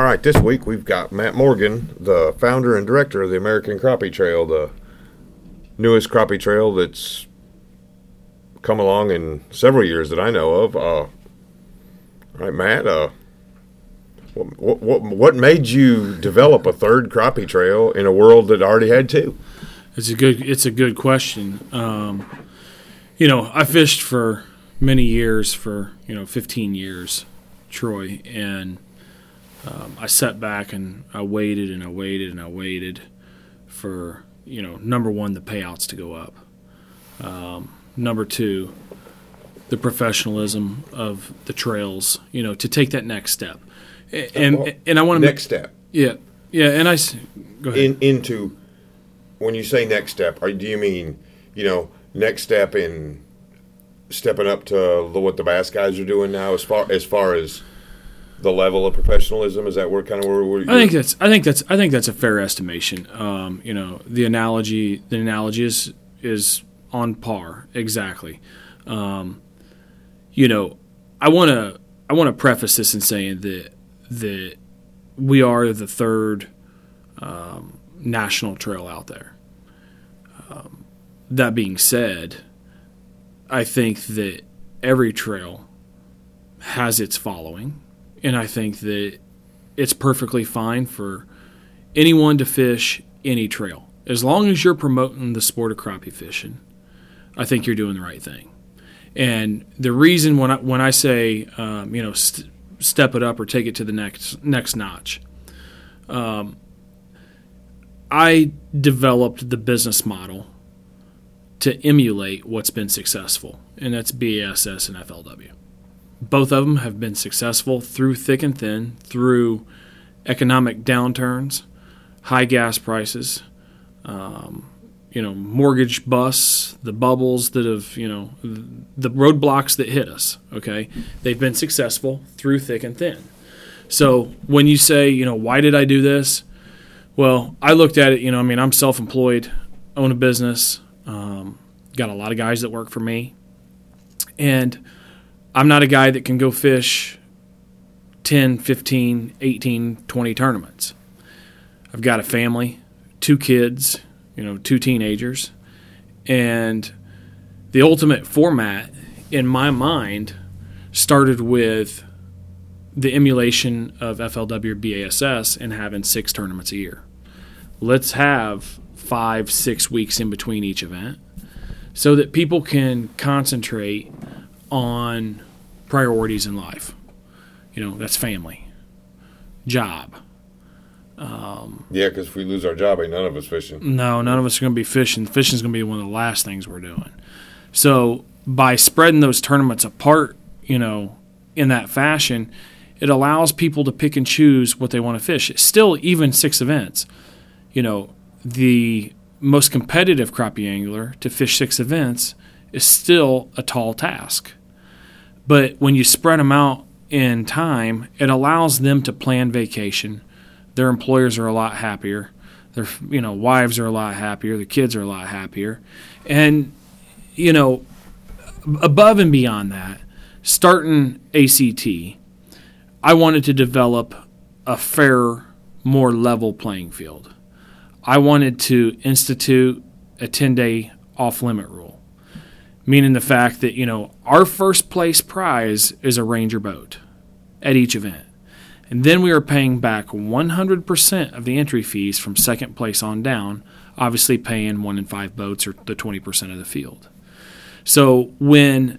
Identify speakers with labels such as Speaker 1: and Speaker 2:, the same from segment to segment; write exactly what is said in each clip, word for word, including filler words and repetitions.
Speaker 1: All right, this week we've got Matt Morgan, the founder and director of the American Crappie Trail, the newest crappie trail that's come along in several years that I know of. Uh, all right, Matt, uh, what, what, what made you develop a third crappie trail in a world that already had two?
Speaker 2: It's a good it's a good question. Um, you know, I fished for many years, for you know fifteen years, Troy, and um, I sat back and I waited and I waited and I waited for you know number one, the payouts to go up. Um, number two, the professionalism of the trails, you know, to take that next step. And and, and I want to
Speaker 1: next step.
Speaker 2: Yeah, yeah, and I go ahead.
Speaker 1: In, into when you say next step, are, do you mean you know next step in stepping up to what the bass guys are doing now, as far as far as the level of professionalism? Is that where kind of where we're?
Speaker 2: I think that's I think that's I think that's a fair estimation. Um, you know, the analogy the analogy is is on par exactly. Um, you know, I want to I want to preface this in saying that that we are the third um, national trail out there. Um, that being said, I think that every trail has its following, and I think that it's perfectly fine for anyone to fish any trail. As long as you're promoting the sport of crappie fishing, I think you're doing the right thing. And the reason when I, when I say, um, you know, st- step it up or take it to the next next notch, um, I developed the business model to emulate what's been successful, and that's B A S S and F L W. Both of them have been successful through thick and thin, through economic downturns, high gas prices, um, you know, mortgage busts, the bubbles that have, you know, the roadblocks that hit us, okay? They've been successful through thick and thin. So when you say, you know, why did I do this? Well, I looked at it, you know, I mean, I'm self-employed, own a business, um, got a lot of guys that work for me, and I'm not a guy that can go fish ten, fifteen, eighteen, twenty tournaments. I've got a family, two kids, you know, two teenagers, and the ultimate format in my mind started with the emulation of F L W or B A S S and having six tournaments a year. Let's have five, six weeks in between each event so that people can concentrate on priorities in life. You know, that's family, job. Um,
Speaker 1: yeah, because if we lose our job, ain't none of us fishing.
Speaker 2: No, none of us are going to be fishing. Fishing is going to be one of the last things we're doing. So by spreading those tournaments apart, you know, in that fashion, it allows people to pick and choose what they want to fish. Still, even six events, you know, the most competitive crappie angler to fish six events is still a tall task. But when you spread them out in time, it allows them to plan vacation. Their employers are a lot happier. Their, you know, wives are a lot happier. The kids are a lot happier. And, you know, above and beyond that, starting A C T, I wanted to develop a fair, more level playing field. I wanted to institute a ten-day off-limit rule, meaning the fact that, you know, our first place prize is a Ranger boat at each event. And then we are paying back one hundred percent of the entry fees from second place on down, obviously paying one in five boats or the twenty percent of the field. So when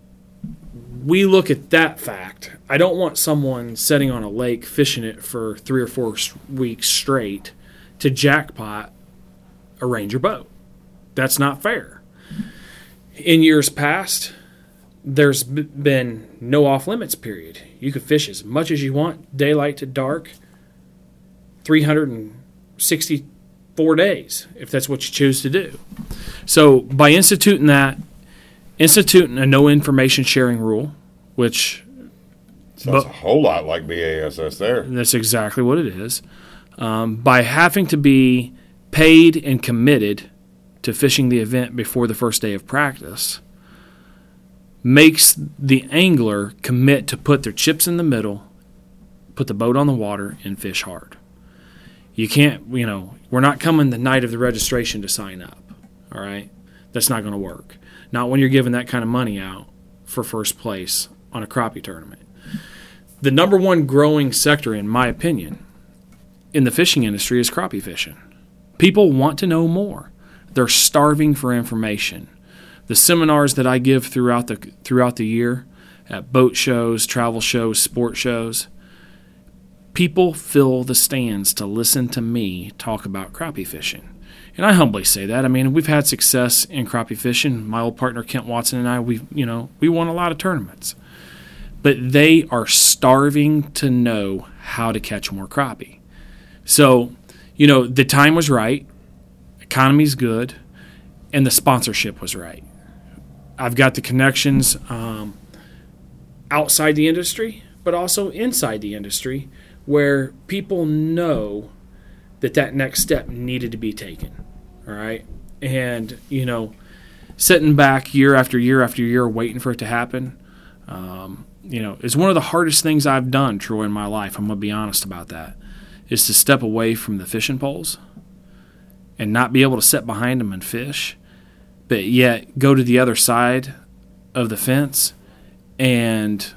Speaker 2: we look at that fact, I don't want someone sitting on a lake fishing it for three or four weeks straight to jackpot a Ranger boat. That's not fair. In years past, there's been no off-limits period. You could fish as much as you want, daylight to dark, three hundred sixty-four days, if that's what you choose to do. So by instituting that, instituting a no information sharing rule, which
Speaker 1: sounds a whole lot like B A S S there.
Speaker 2: That's exactly what it is. Um, by having to be paid and committed to fishing the event before the first day of practice, makes the angler commit to put their chips in the middle, put the boat on the water and fish hard. You can't, you know, we're not coming the night of the registration to sign up, all right? That's not going to work. Not when you're giving that kind of money out for first place on a crappie tournament. The number one growing sector, in my opinion, in the fishing industry is crappie fishing. People want to know more. They're starving for information. The seminars that I give throughout the throughout the year at boat shows, travel shows, sport shows, people fill the stands to listen to me talk about crappie fishing. And I humbly say that. I mean, we've had success in crappie fishing. My old partner Kent Watson and I, we you know, we won a lot of tournaments. But they are starving to know how to catch more crappie. So, you know, the time was right, economy's good, and the sponsorship was right. I've got the connections um, outside the industry, but also inside the industry, where people know that that next step needed to be taken, all right? And, you know, sitting back year after year after year waiting for it to happen, um, you know, is one of the hardest things I've done, Troy, in my life. I'm going to be honest about that, is to step away from the fishing poles and not be able to sit behind them and fish, but yet go to the other side of the fence and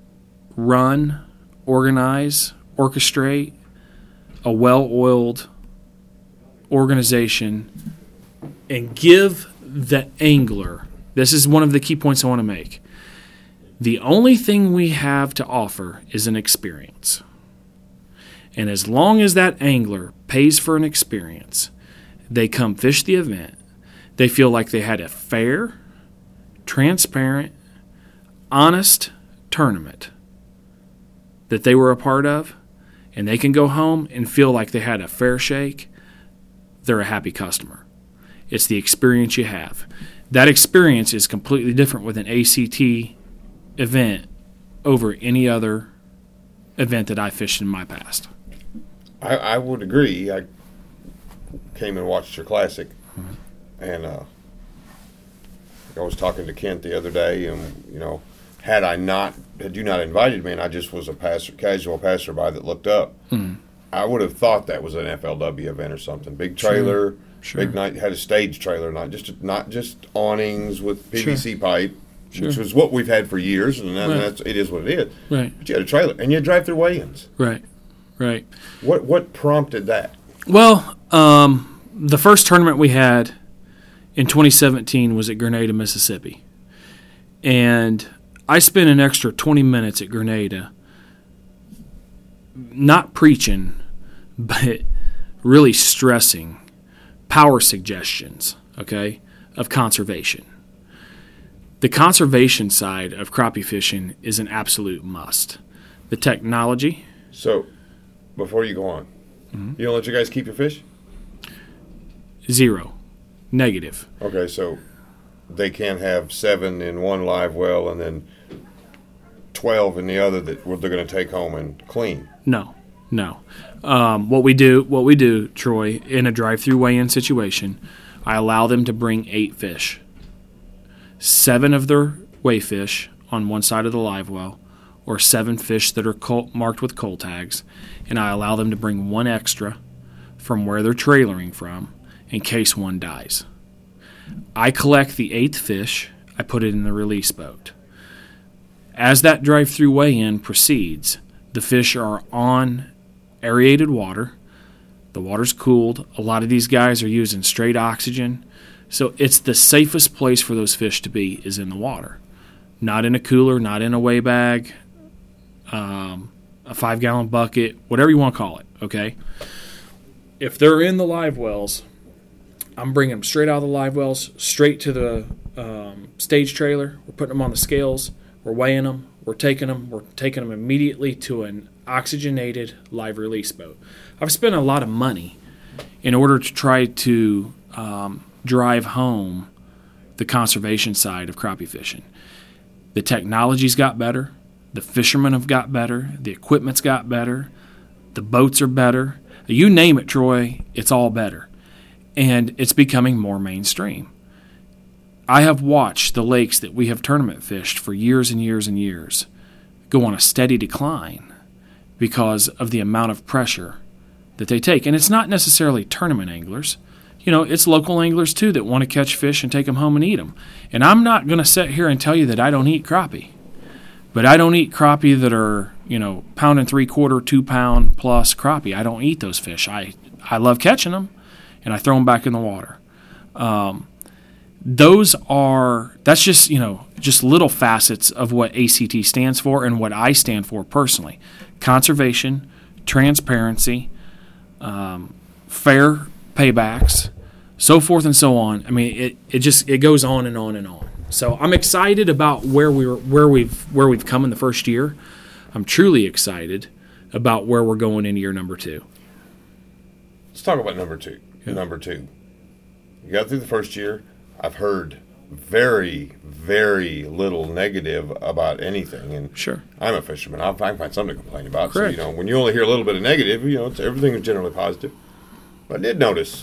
Speaker 2: run, organize, orchestrate a well-oiled organization and give the angler, this is one of the key points I want to make, the only thing we have to offer is an experience. And as long as that angler pays for an experience, they come fish the event, they feel like they had a fair, transparent, honest tournament that they were a part of, and they can go home and feel like they had a fair shake, they're a happy customer. It's the experience you have. That experience is completely different with an A C T event over any other event that I fished in my past.
Speaker 1: I, I would agree. I came and watched your classic, mm-hmm. and uh, I was talking to Kent the other day, and you know, had I not, had you not invited me, and I just was a passer, casual passerby that looked up, mm-hmm. I would have thought that was an F L W event or something. Big trailer, sure. Sure. Big night, had a stage trailer, not just not just awnings with P V C sure. pipe. Sure. Which was what we've had for years, and that, right. that's it is what it is.
Speaker 2: Right.
Speaker 1: But you had a trailer, and you drive through weigh-ins.
Speaker 2: Right, right.
Speaker 1: What what prompted that?
Speaker 2: Well, um, the first tournament we had in twenty seventeen was at Grenada, Mississippi, and I spent an extra twenty minutes at Grenada, not preaching, but really stressing power suggestions, okay, of conservation. The conservation side of crappie fishing is an absolute must. The technology.
Speaker 1: So, before you go on, mm-hmm. you don't let your guys keep your fish?
Speaker 2: Zero. Negative.
Speaker 1: Okay, so they can't have seven in one live well and then twelve in the other that they're going to take home and clean?
Speaker 2: No, no. Um, what we do, what we do, Troy, in a drive-through weigh-in situation, I allow them to bring eight fish. Seven of their weigh fish on one side of the live well, or seven fish that are cold, marked with cold tags, and I allow them to bring one extra from where they're trailering from in case one dies. I collect the eighth fish, I put it in the release boat. As that drive-through weigh-in proceeds, the fish are on aerated water. The water's cooled. A lot of these guys are using straight oxygen. So it's the safest place for those fish to be is in the water. Not in a cooler, not in a weigh bag, um, a five-gallon bucket, whatever you want to call it, okay? If they're in the live wells, I'm bringing them straight out of the live wells, straight to the um, stage trailer. We're putting them on the scales. We're weighing them. We're taking them. We're taking them immediately to an oxygenated live release boat. I've spent a lot of money in order to try to um, drive home the conservation side of crappie fishing. The technology's got better. The fishermen have got better. The equipment's got better. The boats are better. You name it, Troy, it's all better. And it's becoming more mainstream. I have watched the lakes that we have tournament fished for years and years and years go on a steady decline because of the amount of pressure that they take. And it's not necessarily tournament anglers. You know, it's local anglers, too, that want to catch fish and take them home and eat them. And I'm not going to sit here and tell you that I don't eat crappie. But I don't eat crappie that are, you know, pound and three-quarter, two-pound plus crappie. I don't eat those fish. I, I love catching them, and I throw them back in the water. Um, those are – that's just, you know, just little facets of what A C T stands for and what I stand for personally. Conservation, transparency, um, fair paybacks, so forth and so on. I mean, it, it just it goes on and on and on. So I'm excited about where we were, where we've where we've come in the first year. I'm truly excited about where we're going in year number two.
Speaker 1: Let's talk about number two.
Speaker 2: Yeah.
Speaker 1: Number two. You got through the first year. I've heard very, very little negative about anything. And
Speaker 2: Sure.
Speaker 1: I'm a fisherman. I'll find, find something to complain about.
Speaker 2: Correct.
Speaker 1: So, you know, when you only hear a little bit of negative, you know, it's, everything is generally positive. But I did notice,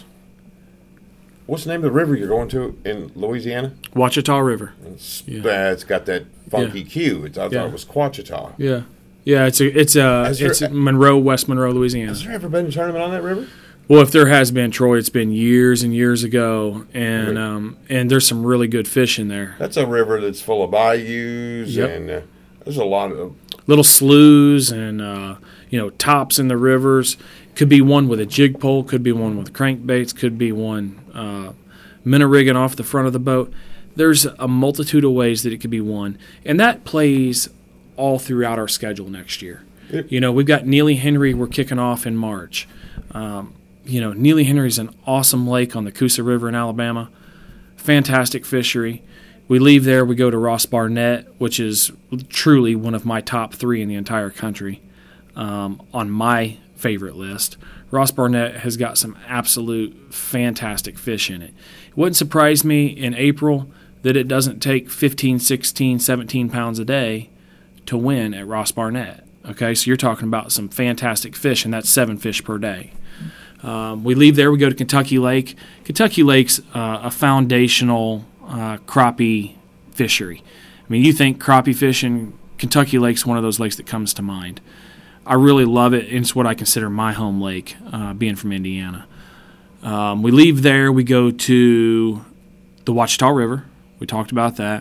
Speaker 1: what's the name of the river you're going to in Louisiana?
Speaker 2: Ouachita River.
Speaker 1: It's,
Speaker 2: Yeah.
Speaker 1: uh, it's got that funky
Speaker 2: Yeah.
Speaker 1: cue. It's, I
Speaker 2: Yeah.
Speaker 1: thought it was Quachita.
Speaker 2: Yeah. Yeah, it's a, it's a,
Speaker 1: Has there-
Speaker 2: it's Monroe, West Monroe, Louisiana.
Speaker 1: Has there ever been a tournament on that river?
Speaker 2: Well, if there has been, Troy, it's been years and years ago, and um, and there's some really good fish in there.
Speaker 1: That's a river that's full of bayous,
Speaker 2: Yep.
Speaker 1: and uh, there's a lot of
Speaker 2: Little sloughs and uh, you know tops in the rivers. Could be one with a jig pole, could be one with crankbaits, could be one uh, minnow rigging off the front of the boat. There's a multitude of ways that it could be won, and that plays all throughout our schedule next year.
Speaker 1: Yep.
Speaker 2: You know, we've got Neely Henry. We're kicking off in March. Um, You know, Neely Henry is an awesome lake on the Coosa River in Alabama. Fantastic fishery. We leave there, we go to Ross Barnett, which is truly one of my top three in the entire country um, on my favorite list. Ross Barnett has got some absolute fantastic fish in it. It wouldn't surprise me in April that it doesn't take fifteen, sixteen, seventeen pounds a day to win at Ross Barnett. Okay, so you're talking about some fantastic fish, and that's seven fish per day. Um, we leave there, we go to Kentucky Lake. Kentucky Lake's uh, a foundational uh, crappie fishery. I mean, you think crappie fishing, Kentucky Lake's one of those lakes that comes to mind. I really love it, and it's what I consider my home lake, uh, being from Indiana. Um, we leave there, we go to the Ouachita River. We talked about that.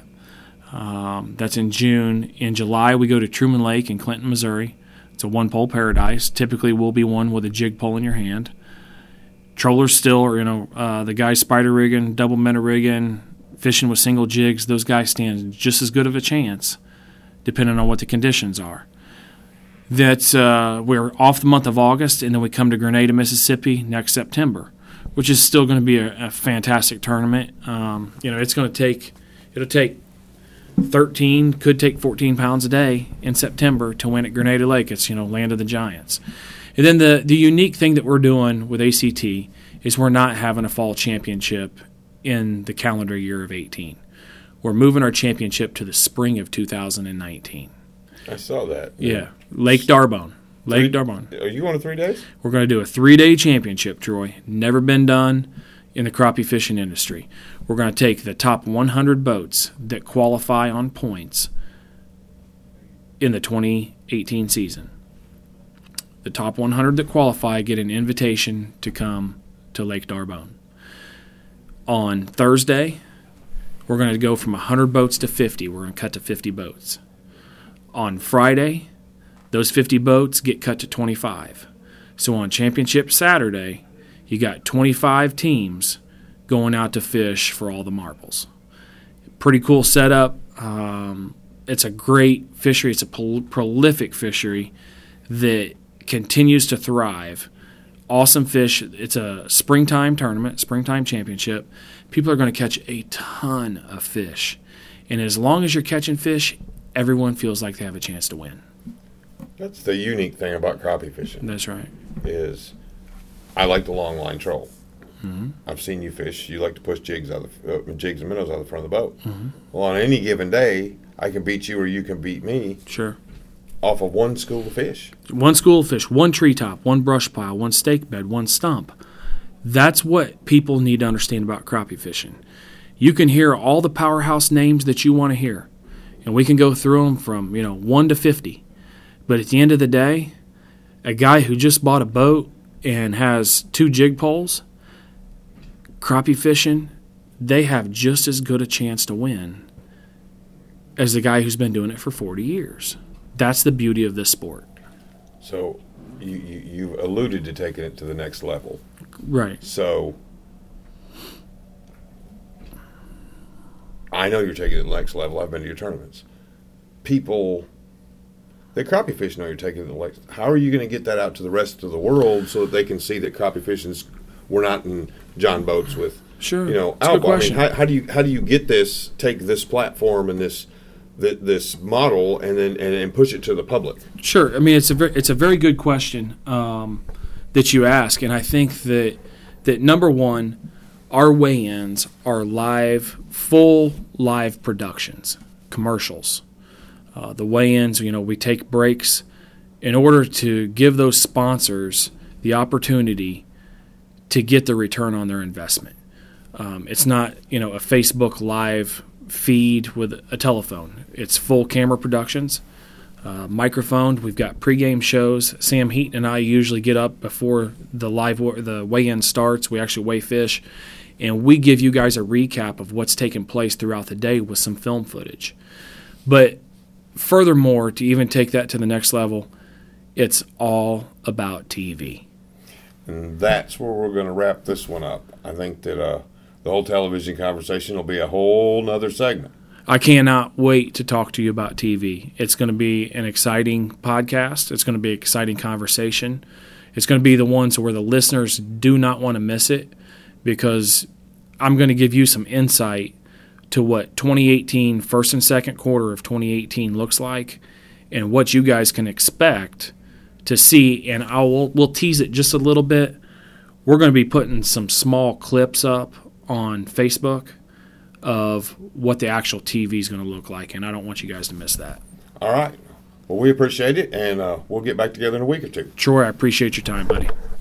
Speaker 2: Um, that's in June. In July, we go to Truman Lake in Clinton, Missouri. It's a one-pole paradise. Typically, will be one with a jig pole in your hand. Trollers still, are, you know, uh, the guys spider rigging, double minnow rigging, fishing with single jigs, those guys stand just as good of a chance, depending on what the conditions are. That's uh, we're off the month of August, and then we come to Grenada, Mississippi next September, which is still going to be a, a fantastic tournament. Um, you know, it's going to take it'll take thirteen, could take fourteen pounds a day in September to win at Grenada Lake. It's, you know, land of the giants. And then the, the unique thing that we're doing with A C T is we're not having a fall championship in the calendar year of eighteen. We're moving our championship to the spring of two thousand nineteen.
Speaker 1: I saw that.
Speaker 2: Yeah, Lake Darbone. Lake
Speaker 1: Three,
Speaker 2: Darbone.
Speaker 1: Are you on a three days?
Speaker 2: We're going to do a three-day championship, Troy. Never been done in the crappie fishing industry. We're going to take the top one hundred boats that qualify on points in the twenty eighteen season. The top one hundred that qualify get an invitation to come to Lake Darbone. On Thursday, we're going to go from one hundred boats to fifty. We're going to cut to fifty boats. On Friday, those fifty boats get cut to twenty-five. So on Championship Saturday, you got twenty-five teams going out to fish for all the marbles. Pretty cool setup. Um, it's a great fishery. It's a prol- prolific fishery that continues to thrive. Awesome fish. It's a springtime tournament, springtime championship. People are going to catch a ton of fish. And as long as you're catching fish, everyone feels like they have a chance to win.
Speaker 1: That's the unique thing about crappie fishing.
Speaker 2: That's right.
Speaker 1: Is I like the long line troll.
Speaker 2: Mm-hmm.
Speaker 1: I've seen you fish. You like to push jigs out of the, uh, jigs and minnows out of the front of the boat.
Speaker 2: Mm-hmm.
Speaker 1: Well, on any given day, I can beat you or you can beat me
Speaker 2: Sure.
Speaker 1: off of one school of fish.
Speaker 2: One school of fish, one treetop, one brush pile, one stake bed, one stump. That's what people need to understand about crappie fishing. You can hear all the powerhouse names that you want to hear, and we can go through them from, you know, one to fifty. But at the end of the day, a guy who just bought a boat and has two jig poles, crappie fishing, they have just as good a chance to win as the guy who's been doing it for forty years. That's the beauty of this sport.
Speaker 1: So you, you, you alluded to taking it to the next level.
Speaker 2: Right.
Speaker 1: So I know you're taking it to the next level. I've been to your tournaments. People, the crappie fish know you're taking it to the next. How are you going to get that out to the rest of the world so that they can see that crappie fishing's, we're not in John boats with,
Speaker 2: Sure.
Speaker 1: you know,
Speaker 2: That's a good
Speaker 1: alcohol. I mean,
Speaker 2: question.
Speaker 1: how, how do you how do you get this? Take this platform and this th- this model and then and, and push it to the public.
Speaker 2: Sure. I mean, it's a very, it's a very good question um, that you ask, and I think that that number one, our weigh-ins are live, full live productions, commercials. Uh, the weigh-ins, you know, we take breaks in order to give those sponsors the opportunity to get the return on their investment. Um, it's not, you know, a Facebook live feed with a telephone. It's full camera productions, uh, microphoned. We've got pregame shows. Sam Heaton and I usually get up before the live the weigh-in starts. We actually weigh fish, and we give you guys a recap of what's taken place throughout the day with some film footage. But furthermore, to even take that to the next level, it's all about T V.
Speaker 1: And that's where we're going to wrap this one up. I think that uh, the whole television conversation will be a whole nother segment.
Speaker 2: I cannot wait to talk to you about T V. It's going to be an exciting podcast. It's going to be an exciting conversation. It's going to be the ones where the listeners do not want to miss it, because I'm going to give you some insight to what twenty eighteen, first and second quarter of twenty eighteen looks like, and what you guys can expect to see. And I will we'll tease it just a little bit. We're going to be putting some small clips up on Facebook of what the actual T V is going to look like, and I don't want you guys to miss that.
Speaker 1: All right. Well, we appreciate it, and uh, we'll get back together in a week or two.
Speaker 2: Troy, I appreciate your time, buddy.